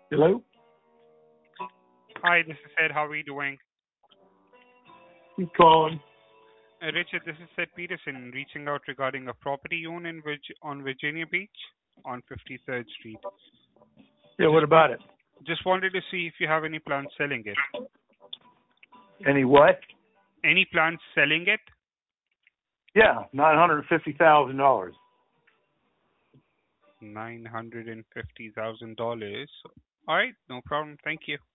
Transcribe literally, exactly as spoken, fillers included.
Hello? Hi, this is Ed. How are you doing? Who's calling? Uh, Richard, this is Ed Peterson reaching out regarding a property you own in Virg- on Virginia Beach on fifty-third Street. Yeah, what about it? Just wanted to see if you have any plans selling it. Any what? Any plans selling it? Yeah, nine hundred fifty thousand dollars. nine hundred fifty thousand dollars. All right, no problem. Thank you.